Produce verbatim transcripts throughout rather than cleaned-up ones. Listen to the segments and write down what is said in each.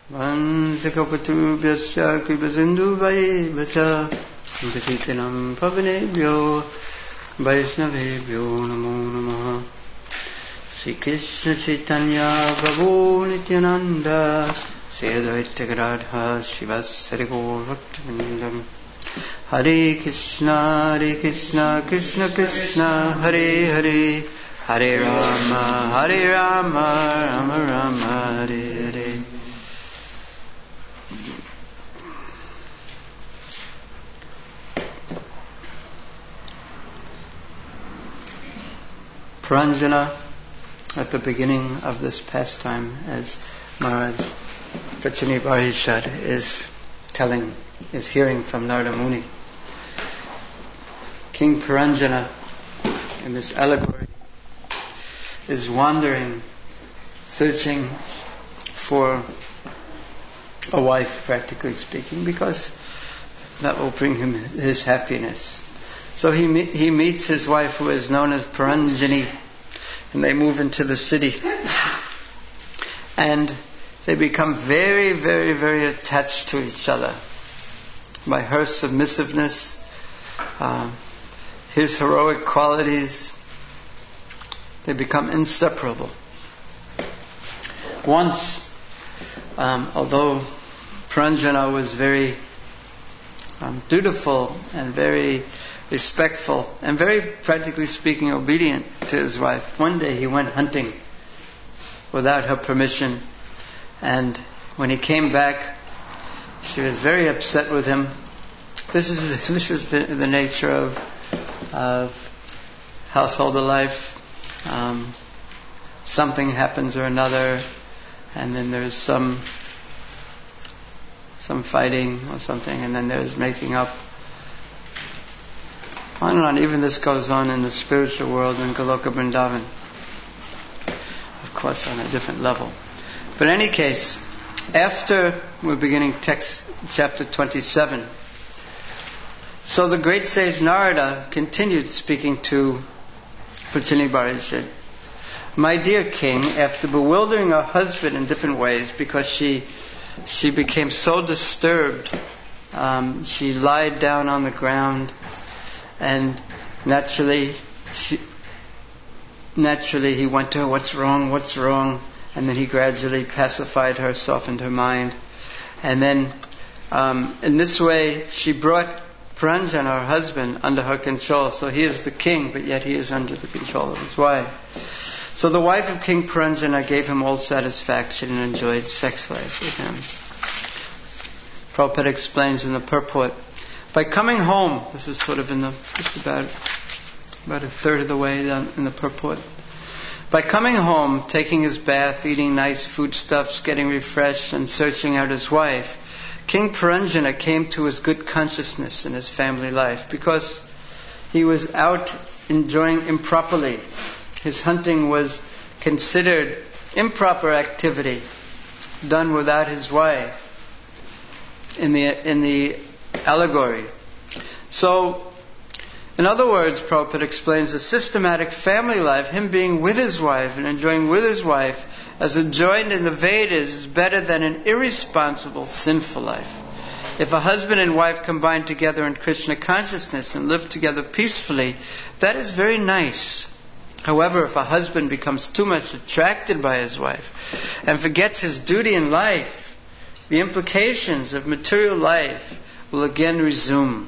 Vansikapatubhyascha kripasindu vaibhacha Patitanam pavanebhyo Vaishnavebhyo namo namaha Sri Krishna Chaitanya Prabhu Nityananda Sri Advaita Gadadhar Srivasari Gaur Bhaktivinoda Hare Krishna Hare Krishna Krishna Krishna Hare Hare Hare Rama Hare Rama Rama Rama Hare Hare. Puranjana, at the beginning of this pastime, as Maharaj Prachini Parishad is telling, is hearing from Narada Muni. King Puranjana, in this allegory, is wandering, searching for a wife, practically speaking, because that will bring him his happiness. So he me- he meets his wife, who is known as Puranjani, and they move into the city. And they become very, very, very attached to each other. By her submissiveness, uh, his heroic qualities, they become inseparable. Once, um, although Puranjana was very um, dutiful and very respectful and very, practically speaking, obedient to his wife, one day he went hunting without her permission, and when he came back, she was very upset with him. This is the, this is the, the nature of of household life. Um, something happens or another, and then there's some some fighting or something, and then there's making up. On and on. Even this goes on in the spiritual world in Goloka Vrindavan. Of course, on a different level. But in any case, after we're beginning text chapter twenty-seven, so the great sage Narada continued speaking to Prachini Parishad. My dear king, after bewildering her husband in different ways, because she she became so disturbed, um, she lied down on the ground. And naturally, she, naturally he went to her, what's wrong, what's wrong? And then he gradually pacified her, softened her mind. And then, um, in this way, she brought Puranjana, her husband, under her control. So he is the king, but yet he is under the control of his wife. So the wife of King Puranjana gave him all satisfaction and enjoyed sex life with him. Prabhupada explains in the purport, by coming home, this is sort of in the, just about, about a third of the way down in the purport. By coming home, taking his bath, eating nice foodstuffs, getting refreshed, and searching out his wife, King Puranjana came to his good consciousness in his family life, because he was out enjoying improperly. His hunting was considered improper activity, done without his wife. In the, in the allegory. So, in other words, Prabhupada explains, a systematic family life, him being with his wife and enjoying with his wife, as enjoined in the Vedas, is better than an irresponsible, sinful life. If a husband and wife combine together in Krishna consciousness and live together peacefully, that is very nice. However, if a husband becomes too much attracted by his wife and forgets his duty in life, the implications of material life will again resume.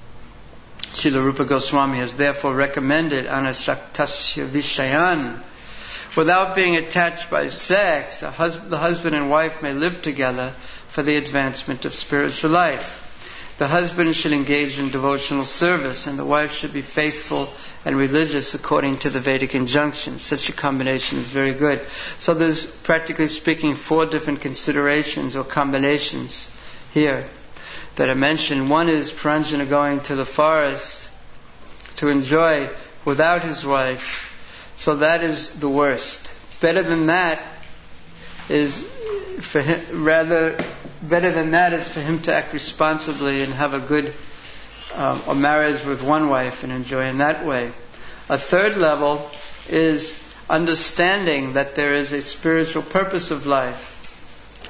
Srila Rupa Goswami has therefore recommended anasaktasya vishayan. Without being attached by sex, a hus- the husband and wife may live together for the advancement of spiritual life. The husband should engage in devotional service, and the wife should be faithful and religious according to the Vedic injunctions. Such a combination is very good. So there's, practically speaking, four different considerations or combinations here that are mentioned. One is Puranjana going to the forest to enjoy without his wife. So that is the worst. Better than that is for him, rather better than that is for him to act responsibly and have a good um, a marriage with one wife and enjoy in that way. A third level is understanding that there is a spiritual purpose of life.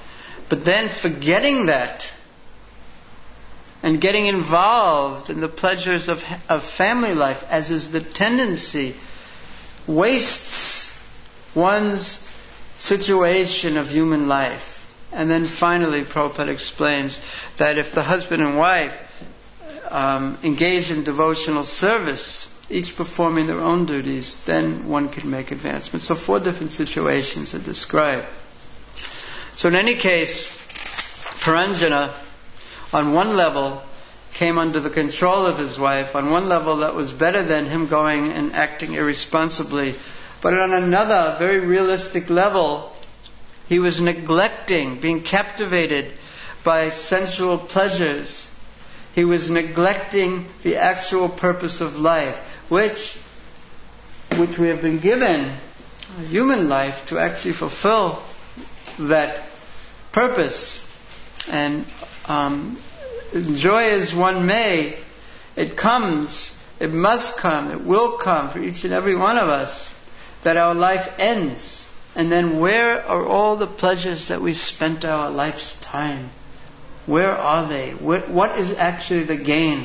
But then forgetting that and getting involved in the pleasures of, of family life, as is the tendency, wastes one's situation of human life. And then finally, Prabhupada explains that if the husband and wife um, engage in devotional service, each performing their own duties, then one can make advancement. So four different situations are described. So in any case, Puranjana, on one level, came under the control of his wife. On one level, that was better than him going and acting irresponsibly. But on another, very realistic level, he was neglecting, being captivated by sensual pleasures. He was neglecting the actual purpose of life, which, which we have been given, a human life, to actually fulfill that purpose. And um, enjoy as one may, it comes, it must come, it will come for each and every one of us, that our life ends. And then where are all the pleasures that we spent our life's time? Where are they? What, what is actually the gain?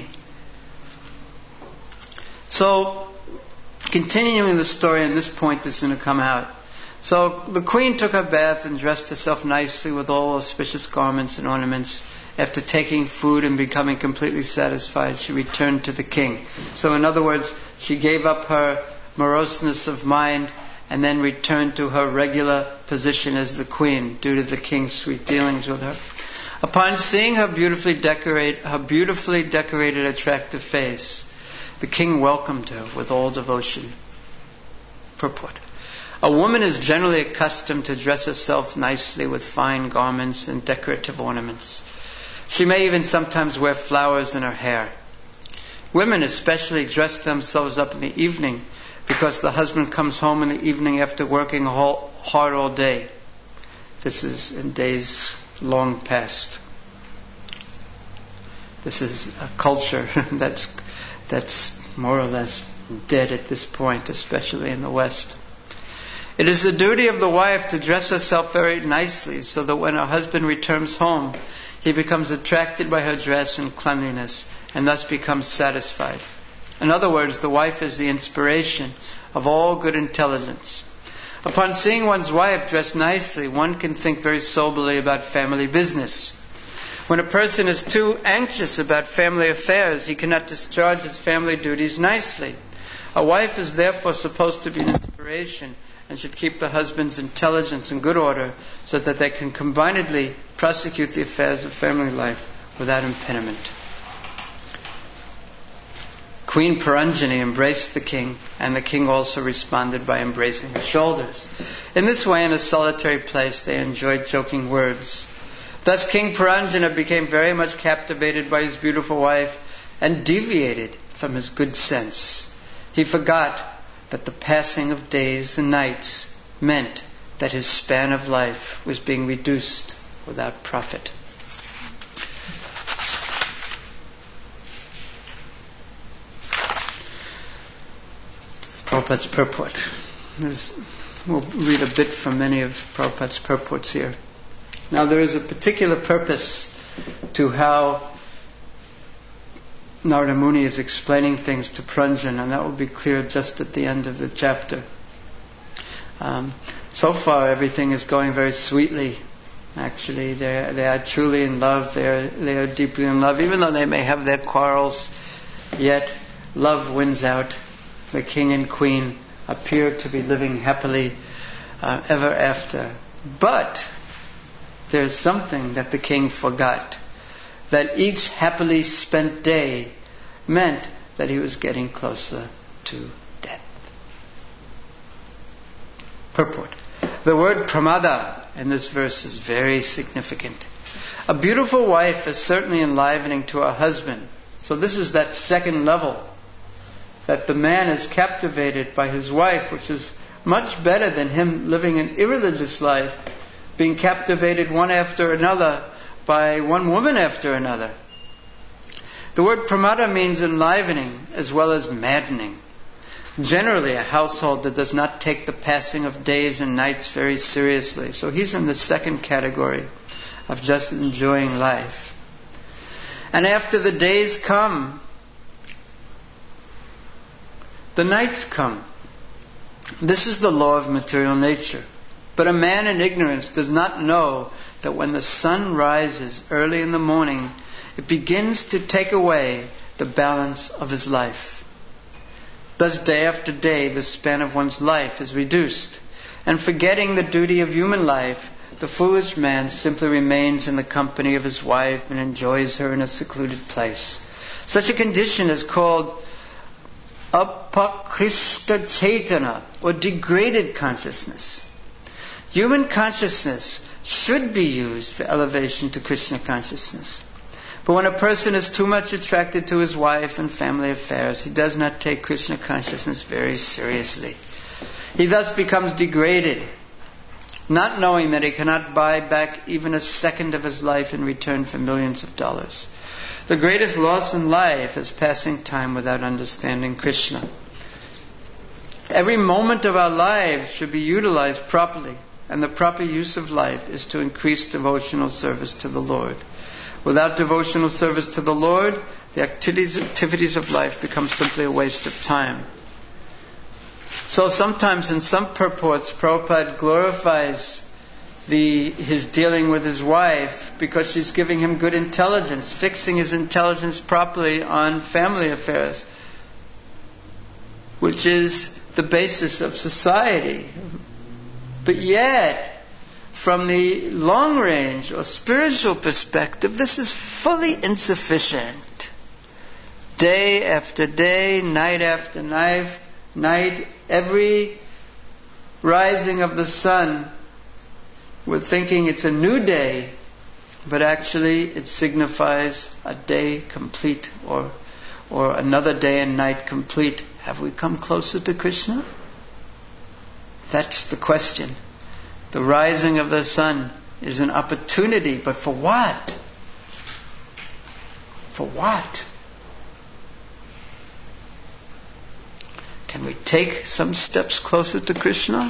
So, continuing the story, and this point is going to come out. So, the queen took her bath and dressed herself nicely with all auspicious garments and ornaments. After taking food and becoming completely satisfied, she returned to the king. So, in other words, she gave up her moroseness of mind and then returned to her regular position as the queen due to the king's sweet dealings with her. Upon seeing her beautifully decorate, her beautifully decorated, attractive face, the king welcomed her with all devotion. Purport. A woman is generally accustomed to dress herself nicely with fine garments and decorative ornaments. She may even sometimes wear flowers in her hair. Women especially dress themselves up in the evening because the husband comes home in the evening after working hard all day. This is in days long past. This is a culture that's that's more or less dead at this point, especially in the West. It is the duty of the wife to dress herself very nicely so that when her husband returns home, he becomes attracted by her dress and cleanliness and thus becomes satisfied. In other words, the wife is the inspiration of all good intelligence. Upon seeing one's wife dressed nicely, one can think very soberly about family business. When a person is too anxious about family affairs, he cannot discharge his family duties nicely. A wife is therefore supposed to be an inspiration and should keep the husband's intelligence in good order so that they can combinedly prosecute the affairs of family life without impediment. Queen Puranjani embraced the king, and the king also responded by embracing her shoulders. In this way, in a solitary place, they enjoyed joking words. Thus King Puranjana became very much captivated by his beautiful wife and deviated from his good sense. He forgot that the passing of days and nights meant that his span of life was being reduced without profit. Prabhupada's purport. There's, we'll read a bit from many of Prabhupada's purports here. Now there is a particular purpose to how Narada Muni is explaining things to Puranjana, and that will be clear just at the end of the chapter. Um, so far everything is going very sweetly. Actually, they they are truly in love. They are they are deeply in love, even though they may have their quarrels. Yet love wins out. The king and queen appear to be living happily uh, ever after. But there's something that the king forgot. That each happily spent day meant that he was getting closer to death. Purport. The word pramada in this verse is very significant. A beautiful wife is certainly enlivening to her husband. So this is that second level. That the man is captivated by his wife, which is much better than him living an irreligious life, being captivated one after another by one woman after another. The word pramada means enlivening as well as maddening. Generally, a household that does not take the passing of days and nights very seriously. So he's in the second category. of just enjoying life. And after the days come, the nights come. This is the law of material nature. But a man in ignorance does not know that when the sun rises early in the morning, it begins to take away the balance of his life. Thus, day after day, the span of one's life is reduced. And forgetting the duty of human life, the foolish man simply remains in the company of his wife and enjoys her in a secluded place. Such a condition is called apakrishta chaitana, or degraded consciousness. Human consciousness should be used for elevation to Krishna consciousness. But when a person is too much attracted to his wife and family affairs, he does not take Krishna consciousness very seriously. He thus becomes degraded, not knowing that he cannot buy back even a second of his life in return for millions of dollars. The greatest loss in life is passing time without understanding Krishna. Every moment of our lives should be utilized properly, and the proper use of life is to increase devotional service to the Lord. Without devotional service to the Lord, the activities, activities of life become simply a waste of time. So sometimes in some purports, Prabhupada glorifies the, his dealing with his wife because she's giving him good intelligence, fixing his intelligence properly on family affairs, which is the basis of society. But yet, from the long range or spiritual perspective, this is fully insufficient. Day after day, night after night, night, every rising of the sun, we're thinking it's a new day, but actually it signifies a day complete, or or another day and night complete. Have we come closer to Krishna? That's the question. The rising of the sun is an opportunity, but for what? For what? Can we take some steps closer to Krishna?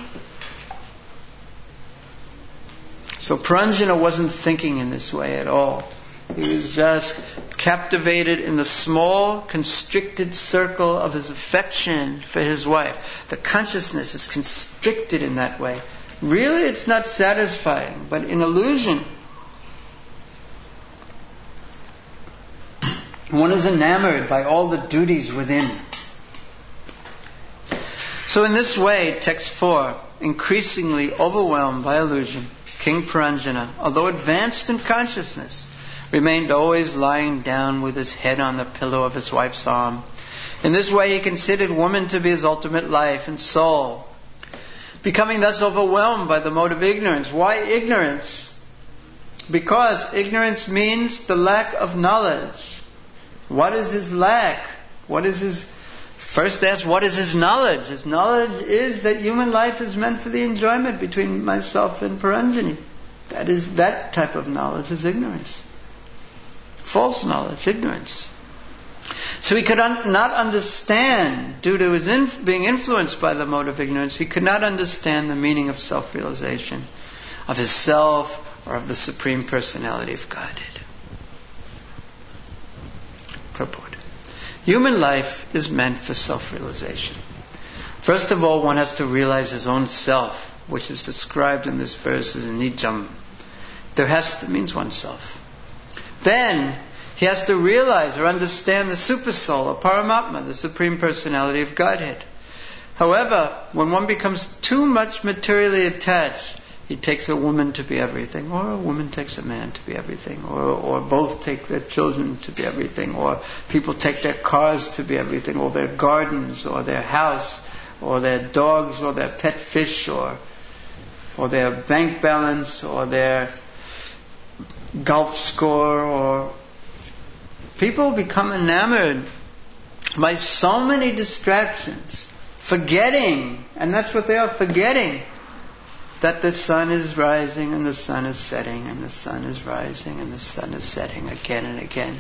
So Puranjana wasn't thinking in this way at all. He was just captivated in the small, constricted circle of his affection for his wife. The consciousness is constricted in that way. Really, it's not satisfying, but in illusion. One is enamored by all the duties within. So in this way, text four, increasingly overwhelmed by illusion, King Puranjana, although advanced in consciousness, remained always lying down with his head on the pillow of his wife's arm. In this way he considered woman to be his ultimate life and soul, becoming thus overwhelmed by the mode of ignorance. Why ignorance? Because ignorance means the lack of knowledge. What is his lack? What is his... First ask, what is his knowledge? His knowledge is that human life is meant for the enjoyment between myself and Puranjani. That is, that type of knowledge is ignorance. False knowledge, ignorance. So he could un- not understand, due to his inf- being influenced by the mode of ignorance, he could not understand the meaning of self-realization, of his self, or of the Supreme Personality of Godhead. Purport. Human life is meant for self-realization. First of all, one has to realize his own self, which is described in this verse as nijam. There has to, means oneself. Then, he has to realize or understand the Supersoul, or Paramatma, the Supreme Personality of Godhead. However, when one becomes too much materially attached, he takes a woman to be everything, or a woman takes a man to be everything, or, or both take their children to be everything, or people take their cars to be everything, or their gardens, or their house, or their dogs, or their pet fish, or, or their bank balance, or their golf score, or people become enamored by so many distractions, forgetting, and that's what they are, forgetting that the sun is rising and the sun is setting and the sun is rising and the sun is setting again and again.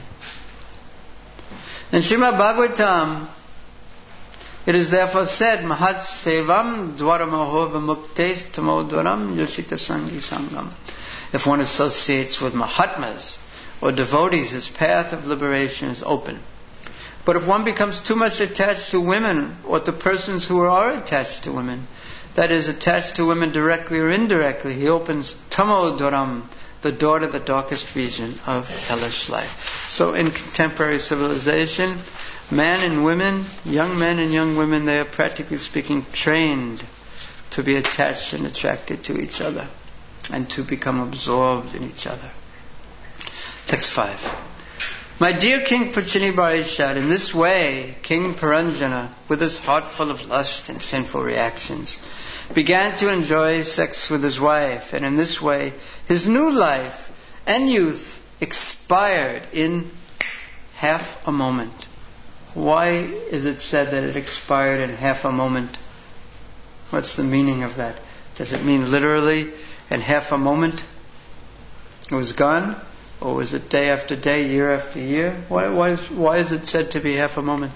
In Srimad Bhagavatam, it is therefore said, Mahat Sevam Dwaramaho Vamuktes Tamodwaram Yoshita Sangi Sangam. If one associates with Mahatmas or devotees, his path of liberation is open. But if one becomes too much attached to women or to persons who are attached to women, that is, attached to women directly or indirectly, he opens Tamodaram, the door to the darkest region of hellish life. So in contemporary civilization, men and women, young men and young women, they are practically speaking trained to be attached and attracted to each other and to become absorbed in each other. Text five. My dear King Prachini Parishad, in this way, King Puranjana, with his heart full of lust and sinful reactions, began to enjoy sex with his wife, and in this way, his new life and youth expired in half a moment. Why is it said that it expired in half a moment? What's the meaning of that? Does it mean literally in half a moment it was gone? Or was it day after day, year after year? Why, why, is, why is it said to be half a moment?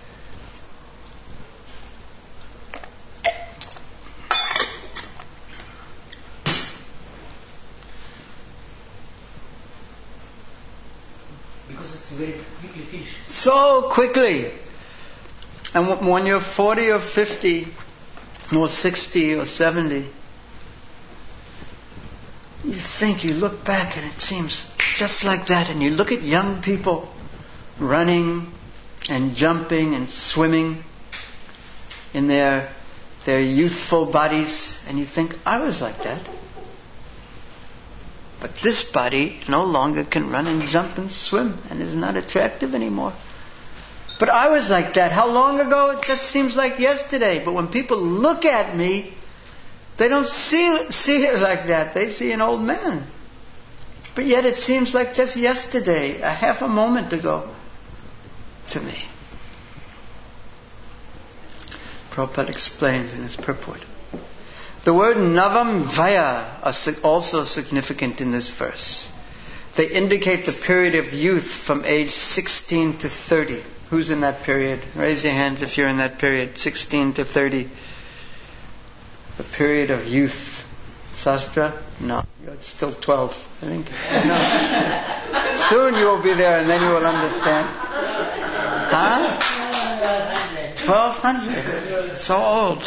Because it's very quickly finished. So quickly. And when you're forty or fifty, or sixty or seventy, you think, you look back and it seems just like that. And you look at young people running and jumping and swimming in their their youthful bodies, and you think, I was like that. But this body no longer can run and jump and swim and is not attractive anymore. But I was like that. How long ago? It just seems like yesterday. But when people look at me, they don't see, see it like that. They see an old man. But yet it seems like just yesterday, a half a moment ago, to me. Prabhupada explains in his purport. The word Navam Vaya are also significant in this verse. They indicate the period of youth from age sixteen to thirty. Who's in that period? Raise your hands if you're in that period, sixteen to thirty. The period of youth. Sastra? No. You're still twelve, I think. No. Soon you will be there and then you will understand. Huh? twelve hundred. So old.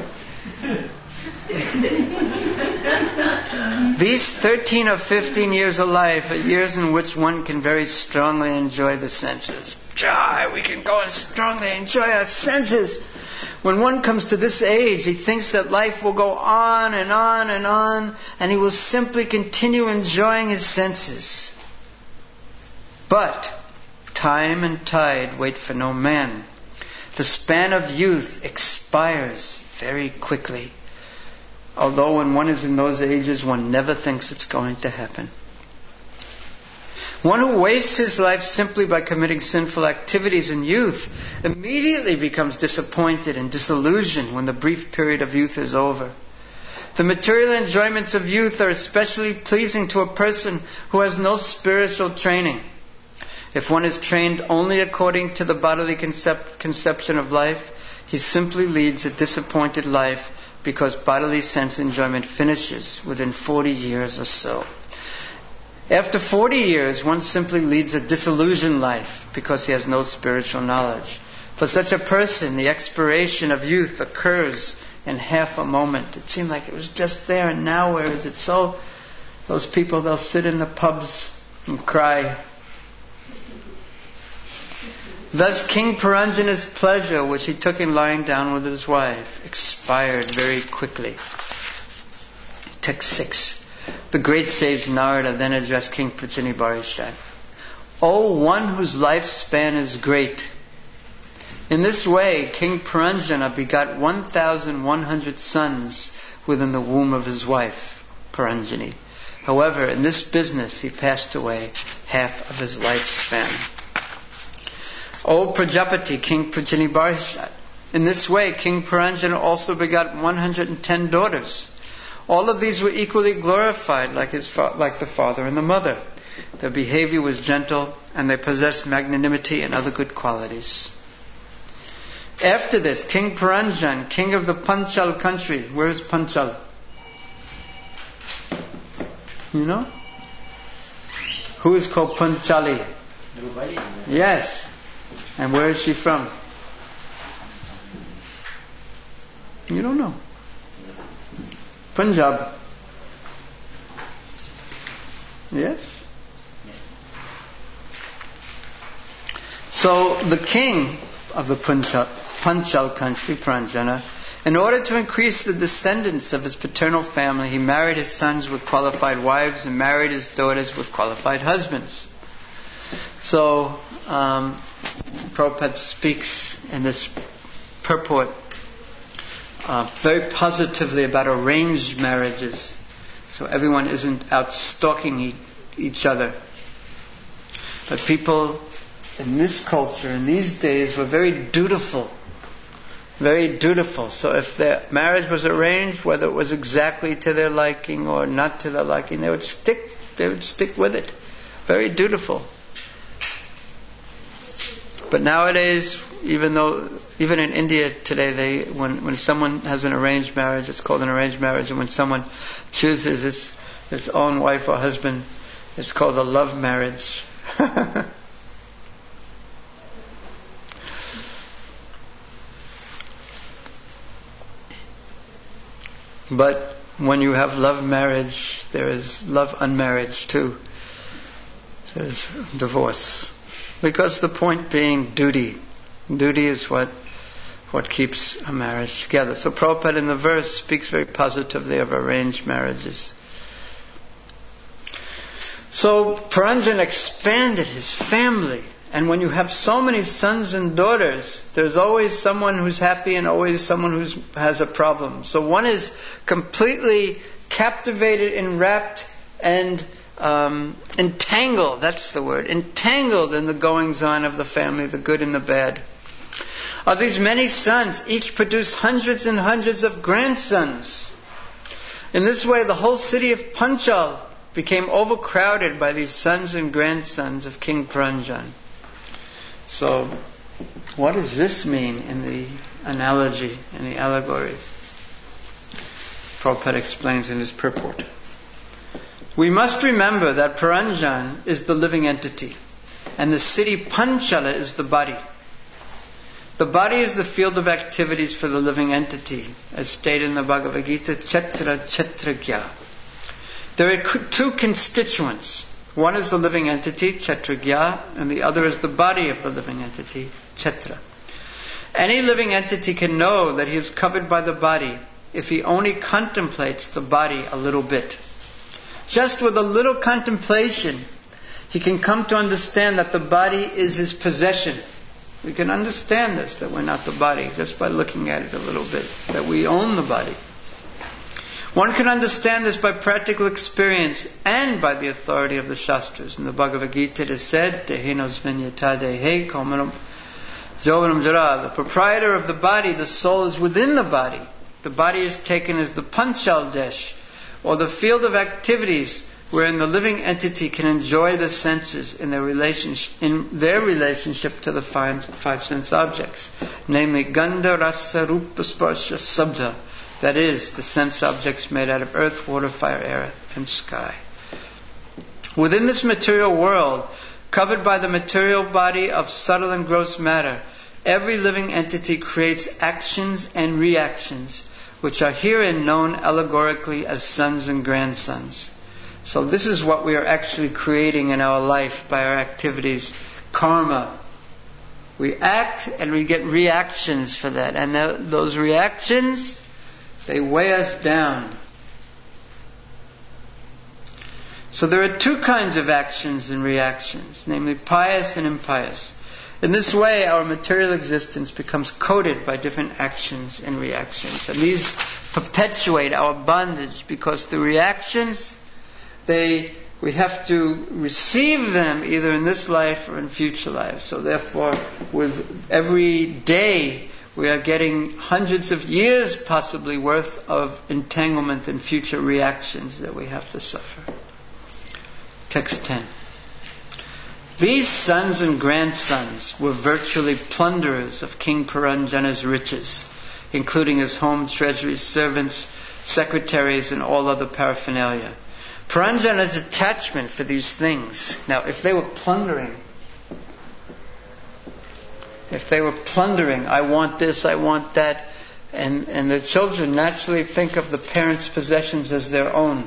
These thirteen or fifteen years of life are years in which one can very strongly enjoy the senses. Joy, we can go and strongly enjoy our senses. When one comes to this age, he thinks that life will go on and on and on, and he will simply continue enjoying his senses. But time and tide wait for no man. The span of youth expires very quickly. Although when one is in those ages, one never thinks it's going to happen. One who wastes his life simply by committing sinful activities in youth immediately becomes disappointed and disillusioned when the brief period of youth is over. The material enjoyments of youth are especially pleasing to a person who has no spiritual training. If one is trained only according to the bodily concept, conception of life, he simply leads a disappointed life because bodily sense enjoyment finishes within forty years or so. After forty years, one simply leads a disillusioned life because he has no spiritual knowledge. For such a person, the expiration of youth occurs in half a moment. It seemed like it was just there, and now where is it? So, those people, they'll sit in the pubs and cry. Thus King Puranjana's pleasure, which he took in lying down with his wife, expired very quickly. Text six. The great sage Narada then addressed King Prachini Parishad. O one whose lifespan is great. In this way, King Puranjana begot one thousand one hundred sons within the womb of his wife, Puranjani. However, in this business, he passed away half of his lifespan. O Prajapati, King Prachini Parishad. In this way, King Puranjana also begot one hundred ten daughters. All of these were equally glorified like his fa- like the father and the mother. Their behavior was gentle, and they possessed magnanimity and other good qualities. After this, King Puranjan, king of the Panchal country. Where is Panchal? You know? Who is called Panchali? Drupadi. Yes. And where is she from? You don't know. Punjab. Yes? So the king of the Punjab, Panchal country, Pranjana, in order to increase the descendants of his paternal family, he married his sons with qualified wives and married his daughters with qualified husbands. So, um, Prabhupada speaks in this purport uh, very positively about arranged marriages. So everyone isn't out stalking e- each other. But people in this culture, in these days, were very dutiful. Very dutiful. So if their marriage was arranged, whether it was exactly to their liking or not to their liking, they would stick, they would stick with it. Very dutiful. But nowadays, even though, even in India today, they when when someone has an arranged marriage, it's called an arranged marriage, and when someone chooses its its own wife or husband, it's called a love marriage. But when you have love marriage, there is love unmarriage too. There's divorce. Because the point being duty. Duty is what what keeps a marriage together. So Prabhupada in the verse speaks very positively of arranged marriages. So Puranjan expanded his family. And when you have so many sons and daughters, there's always someone who's happy and always someone who has a problem. So one is completely captivated, enwrapped, and um, entangled, that's the word, entangled in the goings-on of the family, the good and the bad. Of these many sons, each produced hundreds and hundreds of grandsons. In this way, the whole city of Panchal became overcrowded by these sons and grandsons of King Puranjan. So, what does this mean in the analogy, in the allegory? Prabhupada explains in his purport. We must remember that Puranjan is the living entity, and the city Panchala is the body. The body is the field of activities for the living entity, as stated in the Bhagavad Gita, Chatra Chatragya. There are two constituents. One is the living entity, Chatragya, and the other is the body of the living entity, Chatra. Any living entity can know that he is covered by the body if he only contemplates the body a little bit. Just with a little contemplation, he can come to understand that the body is his possession. We can understand this, that we're not the body, just by looking at it a little bit, that we own the body. One can understand this by practical experience and by the authority of the Shastras. In the Bhagavad Gita it is said, the proprietor of the body, the soul is within the body. The body is taken as the Panchal Desh, or the field of activities wherein the living entity can enjoy the senses in their relationship, in their relationship to the five, five sense objects, namely Gandha, Rasa, Rupa, Sparsha, Sabda. That is, the sense objects made out of earth, water, fire, air, and sky. Within this material world, covered by the material body of subtle and gross matter, every living entity creates actions and reactions, which are herein known allegorically as sons and grandsons. So this is what we are actually creating in our life by our activities, karma. We act and we get reactions for that. And th- those reactions, they weigh us down. So there are two kinds of actions and reactions, namely pious and impious. In this way, our material existence becomes coated by different actions and reactions. And these perpetuate our bondage because the reactions, they we have to receive them either in this life or in future lives. So therefore, with every day, we are getting hundreds of years possibly worth of entanglement and future reactions that we have to suffer. Text ten. These sons and grandsons were virtually plunderers of King Puranjana's riches, including his home, treasuries, servants, secretaries, and all other paraphernalia. Puranjana's attachment for these things. Now, if they were plundering, if they were plundering, I want this, I want that, and, and the children naturally think of the parents' possessions as their own.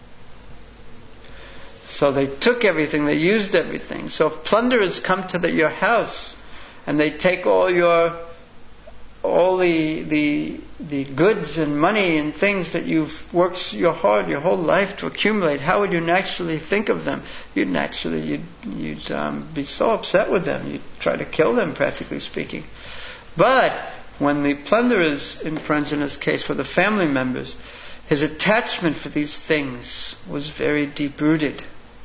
So they took everything, they used everything. So if plunderers come to the, your house and they take all your, all the, the the goods and money and things that you've worked your hard your whole life to accumulate, how would you naturally think of them? You'd naturally you'd you'd um, be so upset with them. You'd try to kill them, practically speaking. But when the plunderers, in Puranjana's case, were the family members, his attachment for these things was very deep-rooted.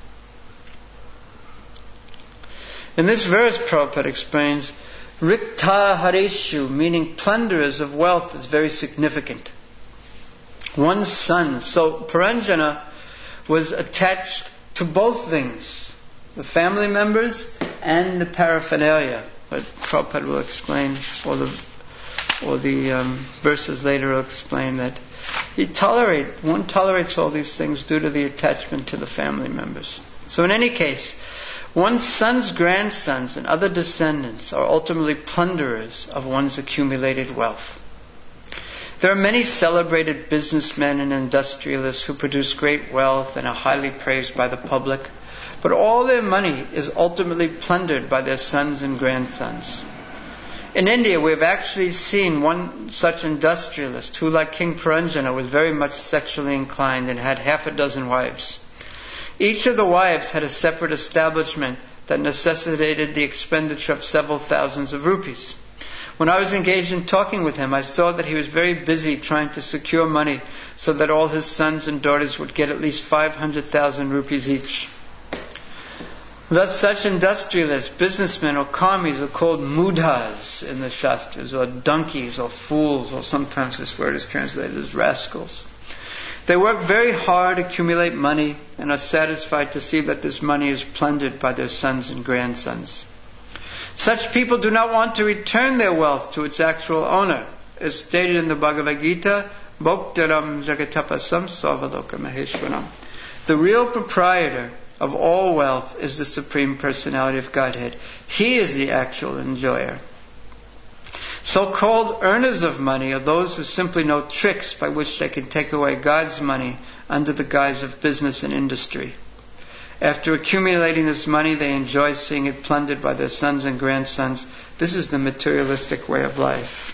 In this verse, Prabhupada explains, Rikta Hareshu, meaning plunderers of wealth, is very significant. One son. So Puranjana was attached to both things, the family members and the paraphernalia. But Prabhupada will explain, or the or the um, verses later will explain that he tolerate one tolerates all these things due to the attachment to the family members. So in any case, one's son's grandsons and other descendants are ultimately plunderers of one's accumulated wealth. There are many celebrated businessmen and industrialists who produce great wealth and are highly praised by the public, but all their money is ultimately plundered by their sons and grandsons. In India, we have actually seen one such industrialist who, like King Puranjana, was very much sexually inclined and had half a dozen wives. Each of the wives had a separate establishment that necessitated the expenditure of several thousands of rupees. When I was engaged in talking with him, I saw that he was very busy trying to secure money so that all his sons and daughters would get at least five hundred thousand rupees each. Thus, such industrialists, businessmen or karmis are called mudhas in the Shastras, or donkeys or fools, or sometimes this word is translated as rascals. They work very hard, accumulate money, and are satisfied to see that this money is plundered by their sons and grandsons. Such people do not want to return their wealth to its actual owner. As stated in the Bhagavad Gita, Bhoktaram Jagatapasam Savaloka Maheshwaram. The real proprietor of all wealth is the Supreme Personality of Godhead. He is the actual enjoyer. So-called earners of money are those who simply know tricks by which they can take away God's money under the guise of business and industry. After accumulating this money, they enjoy seeing it plundered by their sons and grandsons. This is the materialistic way of life.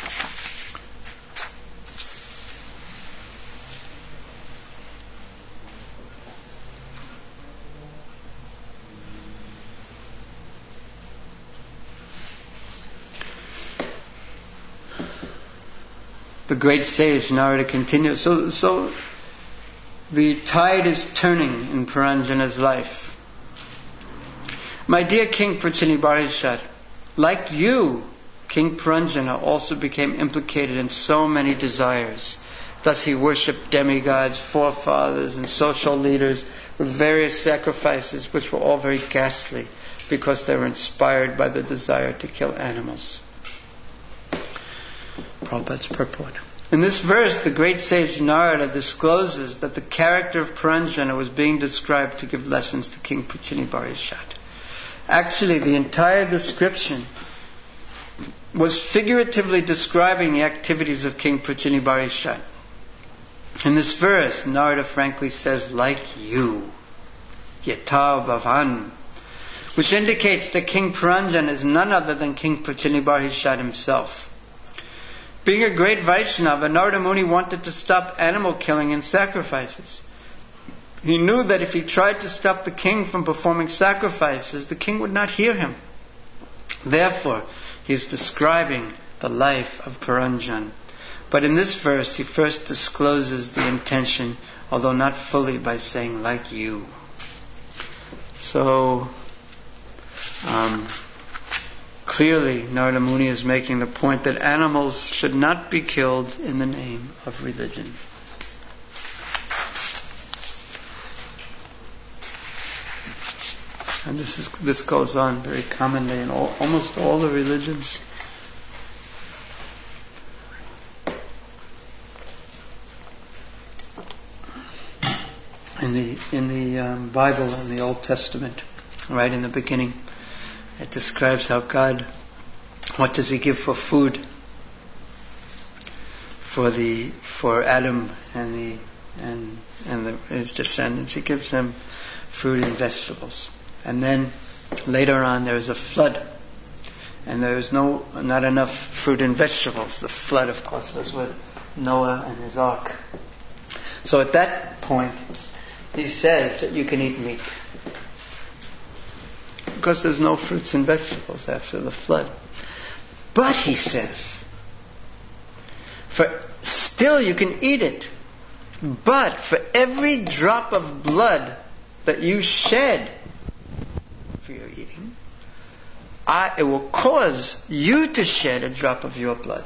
The great sage Narada continues. So, so the tide is turning in Puranjana's life. My dear King Prachinibarishad, like you, King Puranjana also became implicated in so many desires. Thus he worshipped demigods, forefathers, and social leaders with various sacrifices, which were all very ghastly because they were inspired by the desire to kill animals. Prabhupada's purport. In this verse, the great sage Narada discloses that the character of Puranjana was being described to give lessons to King Prachinibarishad. Actually, the entire description was figuratively describing the activities of King Prachinibarishad. In this verse, Narada frankly says, like you, Yata Bhavan, which indicates that King Puranjana is none other than King Prachinibarishad himself. Being a great Vaishnava, Narada Muni wanted to stop animal killing and sacrifices. He knew that if he tried to stop the king from performing sacrifices, the king would not hear him. Therefore, he is describing the life of Puranjana. But in this verse, he first discloses the intention, although not fully, by saying, like you. So, um, clearly, Narada Muni is making the point that animals should not be killed in the name of religion. And this is this goes on very commonly in all, almost all the religions. In in the in the um, Bible, in the Old Testament, right in the beginning, it describes how God, what does He give for food for the for Adam and the and and the, his descendants? He gives them fruit and vegetables, and then later on there is a flood, and there is no not enough fruit and vegetables. The flood, of course, was with Noah and his ark. So at that point, He says that you can eat meat, because there's no fruits and vegetables after the flood. But He says, for still you can eat it, but for every drop of blood that you shed for your eating, I, it will cause you to shed a drop of your blood.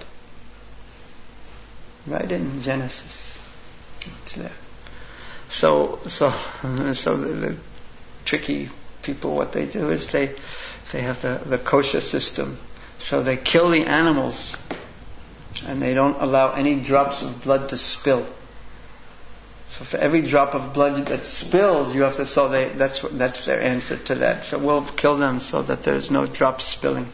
Right in Genesis. It's there. So, so, so the, the tricky people, what they do is they, they have the, the kosher system. So they kill the animals, and they don't allow any drops of blood to spill. So for every drop of blood that spills, you have to. So they, that's what, that's their answer to that. So we'll kill them so that there's no drops spilling.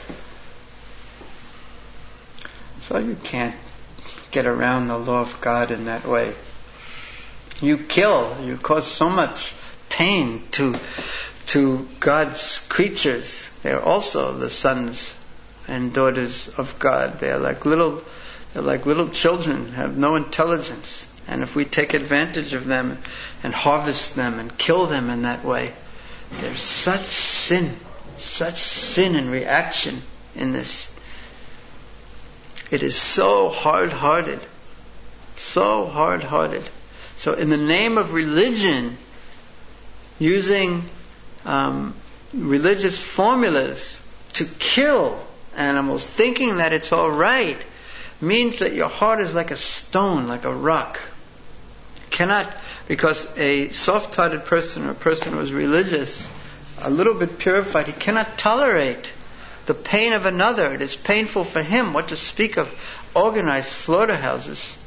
So you can't get around the law of God in that way. You kill, you cause so much pain to to God's creatures. They're also the sons and daughters of God. They're like little they're like little children, have no intelligence. And if we take advantage of them and harvest them and kill them in that way, there's such sin, such sin and reaction in this. It is so hard-hearted, so hard-hearted. So in the name of religion, using um, religious formulas to kill animals, thinking that it's all right, means that your heart is like a stone, like a rock. Cannot, because a soft-hearted person or a person who is religious, a little bit purified, he cannot tolerate the pain of another. It is painful for him. What to speak of organized slaughterhouses?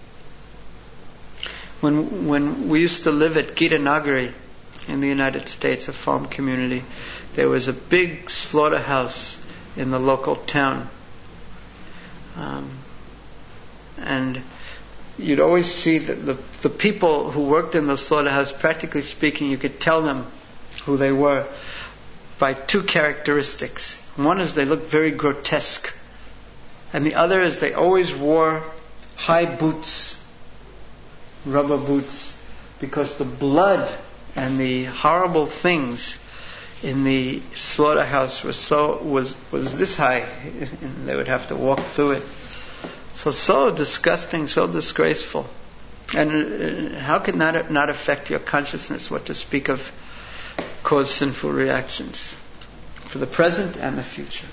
When when we used to live at Gita Nagari in the United States, a farm community, there was a big slaughterhouse in the local town. Um, and you'd always see that the, the people who worked in the slaughterhouse, practically speaking, you could tell them who they were by two characteristics. One is they looked very grotesque. And the other is they always wore high boots, rubber boots, because the blood and the horrible things in the slaughterhouse was so was was this high, and they would have to walk through it. So so disgusting, so disgraceful. And how can that not affect your consciousness? What to speak of cause sinful reactions for the present and the future.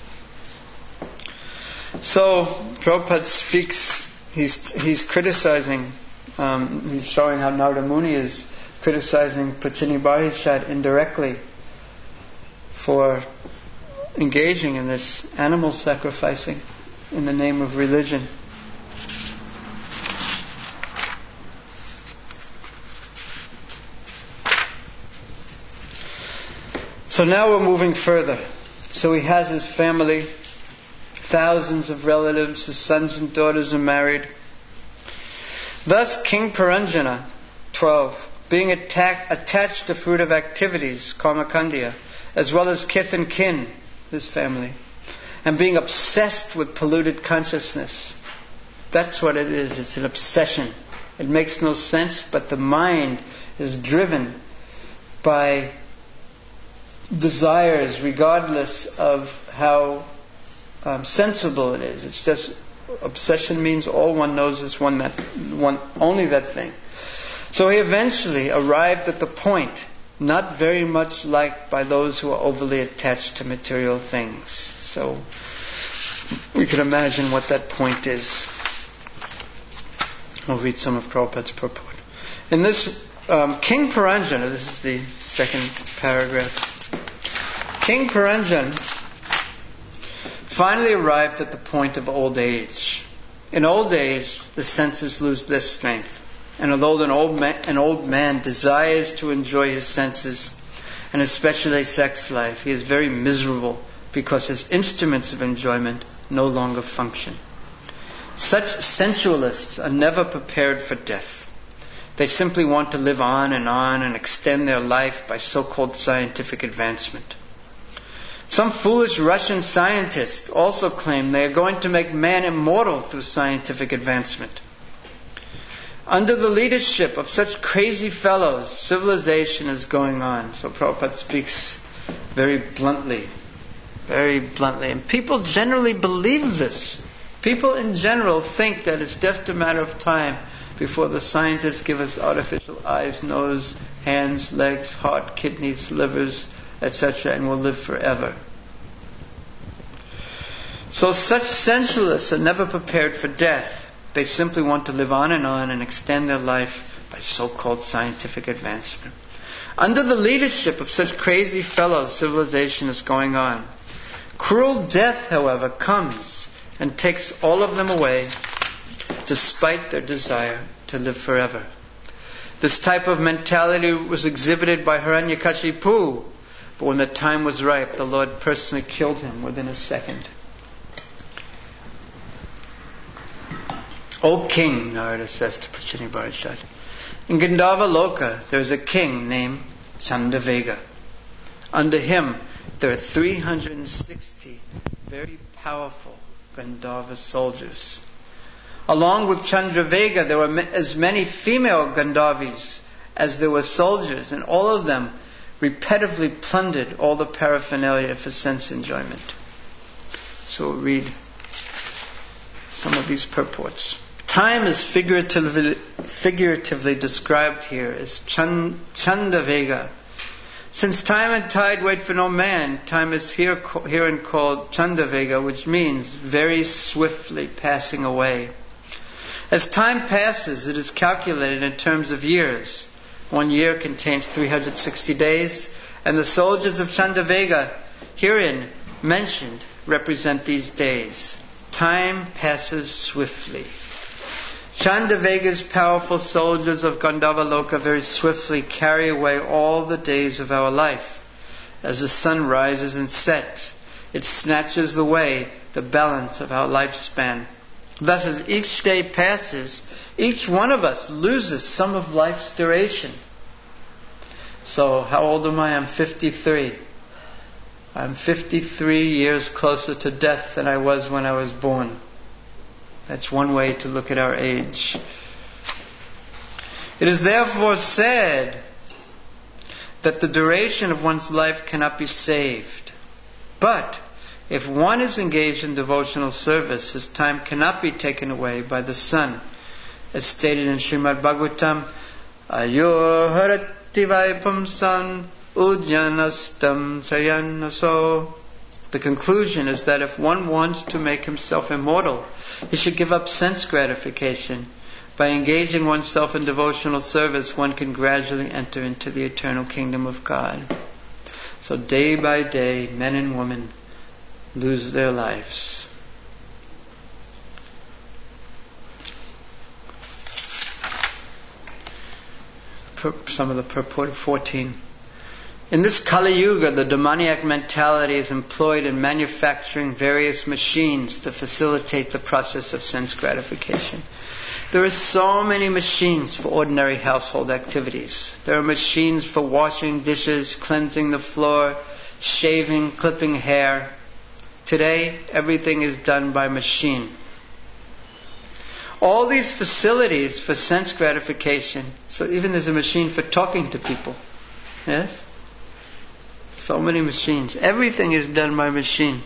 So Prabhupada speaks. He's he's criticizing. Um, he's showing how Narada Muni is criticizing Pachini Barishad indirectly for engaging in this animal sacrificing in the name of religion. So now we're moving further. So he has his family, thousands of relatives, his sons and daughters are married. Thus King Paranjana, twelve, being attack, attached to fruitive activities, karmakandya, as well as kith and kin, his family, and being obsessed with polluted consciousness. That's what it is. It's an obsession. It makes no sense, but the mind is driven by desires regardless of how um, sensible it is. It's just obsession means all one knows is one that one only that thing. So he eventually arrived at the point, not very much liked by those who are overly attached to material things. So we can imagine what that point is. I'll read some of Prabhupada's purport. In this, um, King Paranjana, this is the second paragraph. King Paranjana finally arrived at the point of old age. In old age, the senses lose their strength. And although an old man, an old man desires to enjoy his senses, and especially sex life, he is very miserable because his instruments of enjoyment no longer function. Such sensualists are never prepared for death. They simply want to live on and on and extend their life by so-called scientific advancement. Some foolish Russian scientists also claim they are going to make man immortal through scientific advancement. Under the leadership of such crazy fellows, civilization is going on. So Prabhupada speaks very bluntly, very bluntly. And people generally believe this. People in general think that it's just a matter of time before the scientists give us artificial eyes, nose, hands, legs, heart, kidneys, livers, et cetera, and we'll live forever. So such sensualists are never prepared for death. They simply want to live on and on and extend their life by so-called scientific advancement. Under the leadership of such crazy fellows, civilization is going on. Cruel death, however, comes and takes all of them away, despite their desire to live forever. This type of mentality was exhibited by Hiranyakashipu, but when the time was ripe, the Lord personally killed him within a second. O king, Narada says to Prachini Bharatshad, in Gandharva Loka there is a king named Chandavega. Under him there are three hundred sixty very powerful Gandharva soldiers. Along with Chandravega there were as many female Gandharvis as there were soldiers, and all of them repetitively plundered all the paraphernalia for sense enjoyment. So we'll read some of these purports. Time is figuratively, figuratively described here as Chand, Chandavega. Since time and tide wait for no man, time is here herein called Chandavega, which means very swiftly passing away. As time passes, it is calculated in terms of years. One year contains three hundred sixty days, and the soldiers of Chandavega herein mentioned represent these days. Time passes swiftly. Chandavega's powerful soldiers of Gandharva Loka very swiftly carry away all the days of our life. As the sun rises and sets, it snatches away the balance of our lifespan. Thus, as each day passes, each one of us loses some of life's duration. So, how old am I? I'm fifty-three. I'm fifty-three years closer to death than I was when I was born. That's one way to look at our age. It is therefore said that the duration of one's life cannot be saved. But if one is engaged in devotional service, his time cannot be taken away by the sun. As stated in Srimad Bhagavatam, Ayur harati vaipamsan udyanastam sayanaso. The conclusion is that if one wants to make himself immortal, he should give up sense gratification. By engaging oneself in devotional service, one can gradually enter into the eternal kingdom of God. So day by day, men and women lose their lives. Some of the purport of fourteen. In this Kali Yuga, the demoniac mentality is employed in manufacturing various machines to facilitate the process of sense gratification. There are so many machines for ordinary household activities. There are machines for washing dishes, cleansing the floor, shaving, clipping hair. Today, everything is done by machine. All these facilities for sense gratification, so even there's a machine for talking to people. Yes? So many machines. Everything is done by machine.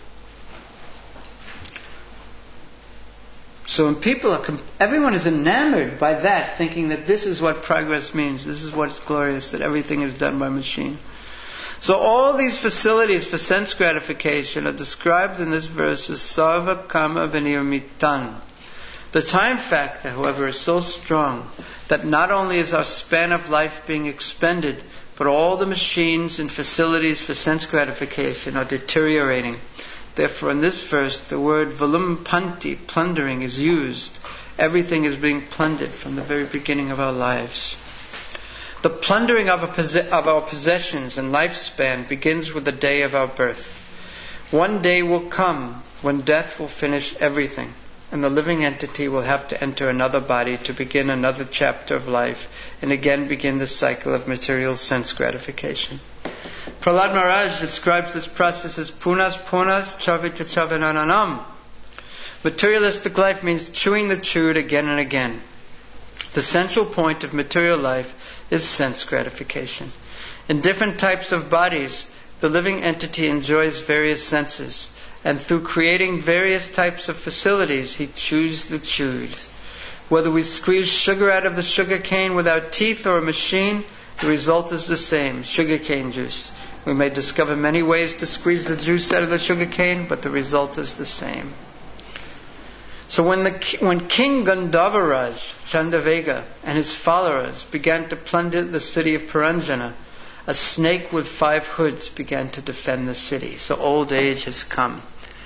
So when people are, everyone is enamored by that, thinking that this is what progress means, this is what's glorious, that everything is done by machine. So all these facilities for sense gratification are described in this verse as sarva kama vinirmitan. The time factor, however, is so strong that not only is our span of life being expended, but all the machines and facilities for sense gratification are deteriorating. Therefore, in this verse, the word vilumpanti, plundering, is used, everything is being plundered from the very beginning of our lives. The plundering of, a, of our possessions and lifespan begins with the day of our birth. One day will come when death will finish everything, and the living entity will have to enter another body to begin another chapter of life, and again begin the cycle of material sense gratification. Prahlad Maharaj describes this process as punas punas chavita chavananam. Materialistic life means chewing the chewed again and again. The central point of material life is sense gratification. In different types of bodies, the living entity enjoys various senses, and through creating various types of facilities, he chews the chewed. Whether we squeeze sugar out of the sugar cane without teeth or a machine, the result is the same, sugar cane juice. We may discover many ways to squeeze the juice out of the sugar cane, but the result is the same. So when the when King Gandhavaraj, Chandavega, and his followers began to plunder the city of Paranjana, a snake with five hoods began to defend the city. So old age has come.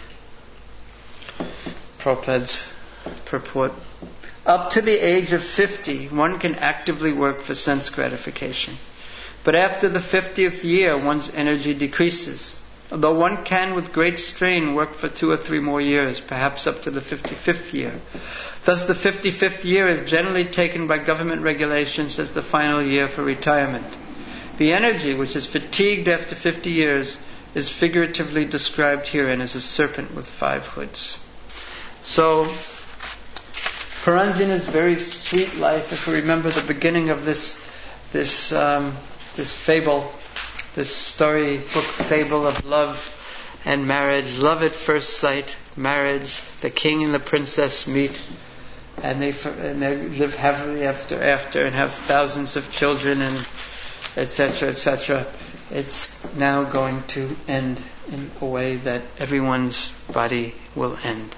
Prabhupada's purport. Up to the age of fifty, one can actively work for sense gratification. But after the fiftieth year, one's energy decreases. Although one can, with great strain, work for two or three more years, perhaps up to the fifty-fifth year. Thus, the fifty-fifth year is generally taken by government regulations as the final year for retirement. The energy, which is fatigued after fifty years, is figuratively described herein as a serpent with five hoods. So, Paranjana's very sweet life, if we remember the beginning of this this um, this fable, this storybook fable of love and marriage, love at first sight, marriage, the king and the princess meet, and they and they live happily after after and have thousands of children and et cetera, et cetera. It's now going to end in a way that everyone's body will end.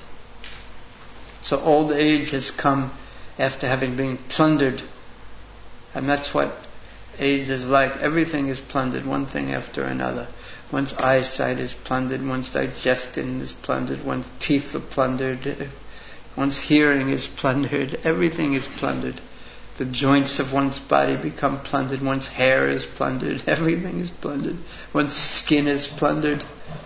So old age has come after having been plundered, and that's what age is like. Everything is plundered, one thing after another. One's eyesight is plundered, one's digestion is plundered, one's teeth are plundered, one's hearing is plundered, everything is plundered. The joints of one's body become plundered, one's hair is plundered, everything is plundered, one's skin is plundered,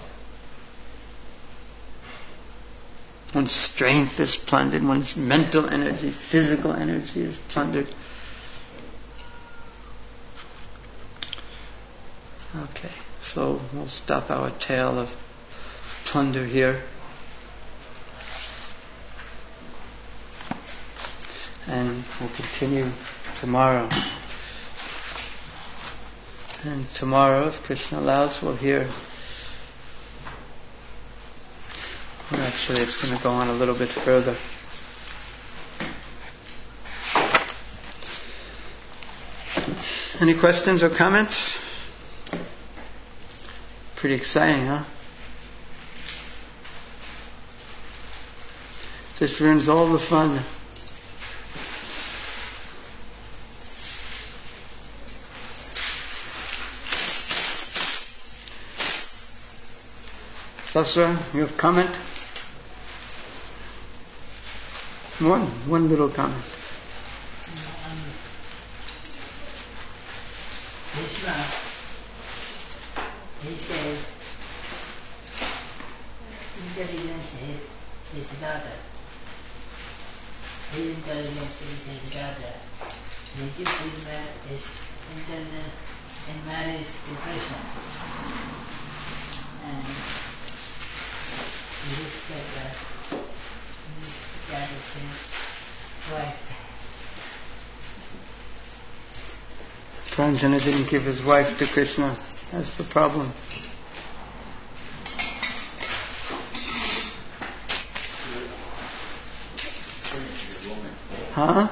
one's strength is plundered, one's mental energy, physical energy is plundered. Okay, so we'll stop our tale of plunder here. And we'll continue tomorrow. And tomorrow, if Krishna allows, we'll hear. Well, actually, it's going to go on a little bit further. Any questions or comments? Pretty exciting, huh? Just ruins all the fun. Sasra, you have comment? One, one little comment. Um, Krishna, he says, intelligence is his daughter. His intelligence is his daughter. He gives his, ma- his intelligence in marriage to Krishna. And he looks at the that is his wife. Pranjana didn't give his wife to Krishna. That's the problem. Huh?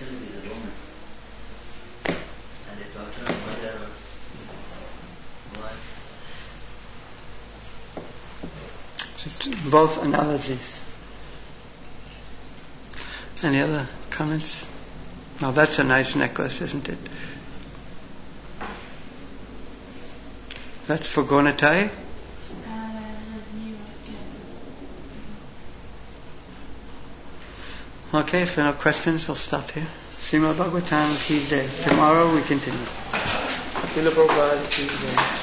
Just both analogies. Any other comments? No, that's a nice necklace, isn't it? That's for Gonatai? Okay, if there are no questions, we'll stop here. Srimad Bhagavatam ki jai. Tomorrow we continue. Srila Prabhupada ki jai.